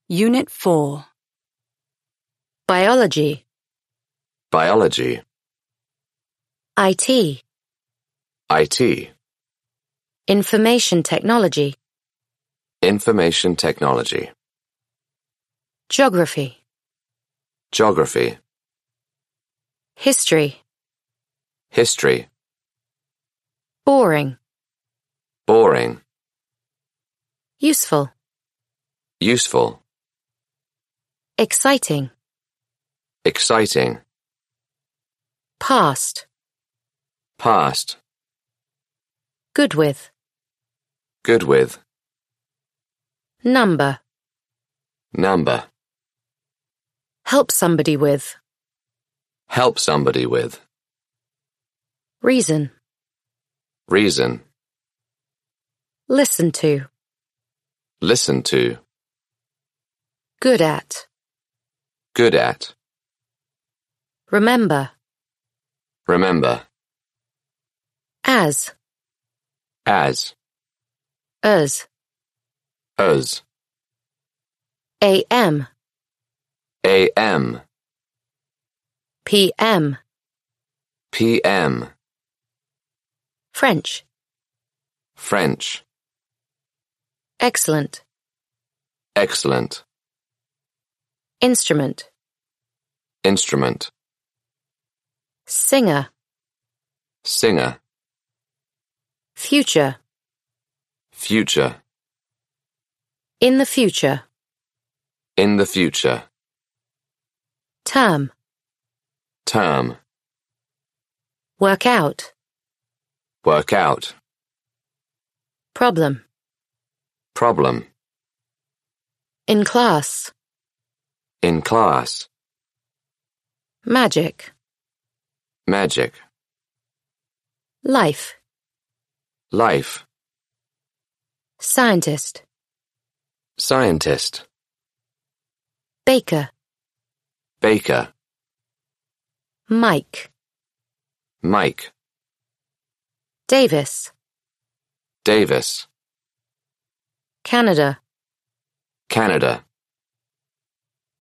Unit 4. Biology, Biology, IT, IT, Information Technology, Information Technology, Geography, Geography, History, History, Boring, Boring, Useful, Useful, Exciting, Exciting, Past, Past, Good with, Good with, Number, Number, Help somebody with, Help somebody with, Reason, Reason, Listen to, Listen to, Good at, Good at, Remember, Remember, As, As, Us, Us, AM, AM, PM, PM, French, French, Excellent, Excellent, Instrument, Instrument, Singer, Singer, Future, Future, In the future, In the future, Term, Term, Work out, Work out, Problem, Problem, In class, In class, Magic, Magic, Life, Life, Scientist, Scientist, Baker, Baker, Mike, Mike, Davis, Davis, Canada, Canada,